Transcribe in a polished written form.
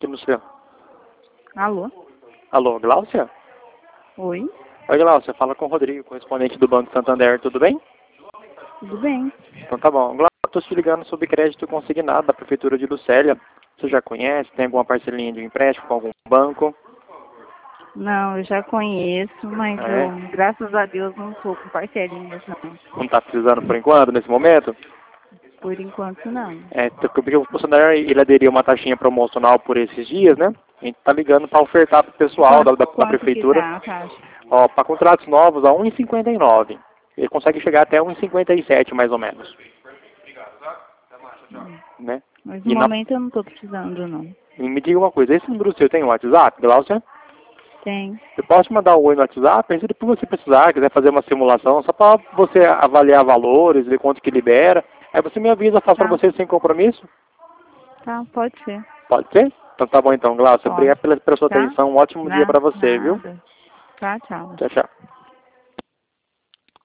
aqui no seu. Alô? Alô, Gláucia? Oi? Oi, Gláucia, fala com o Rodrigo, correspondente do Banco Santander, tudo bem? Tudo bem? Então tá bom. Gláucia, estou te ligando sobre crédito consignado da Prefeitura de Lucélia. Você já conhece? Tem alguma parcelinha de empréstimo com algum banco? Não, eu já conheço, mas É? eu, graças a Deus, não estou com parcelinhas, não. Não está precisando por enquanto, nesse momento? Por enquanto, não. Porque o funcionário ele aderiu a uma taxinha promocional por esses dias, né? A gente tá ligando para ofertar para o pessoal da Quanto que Prefeitura. tá a taxa? Ó, para contratos novos a 1,59. Ele consegue chegar até 1,57 mais ou menos, né? Mas no E, momento eu não estou precisando, não. e me diga uma coisa, esse número seu tem WhatsApp, Gláucia? Tem. Eu posso te mandar um oi no WhatsApp, se depois você precisar, quiser fazer uma simulação, só para você avaliar valores, ver quanto que libera. Aí você me avisa, faço para Tá. você sem compromisso. Tá, pode ser. Pode ser? Então tá bom então, Gláucia. Pode. Obrigado pela sua Tá? atenção. Um ótimo dia para você, viu? Nada. Tá, tchau. Tchau, tchau.